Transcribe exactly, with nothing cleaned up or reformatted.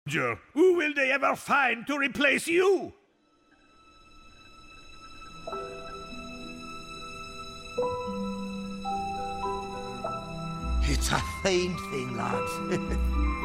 Who will they ever find to replace you? It's a fine thing, lads.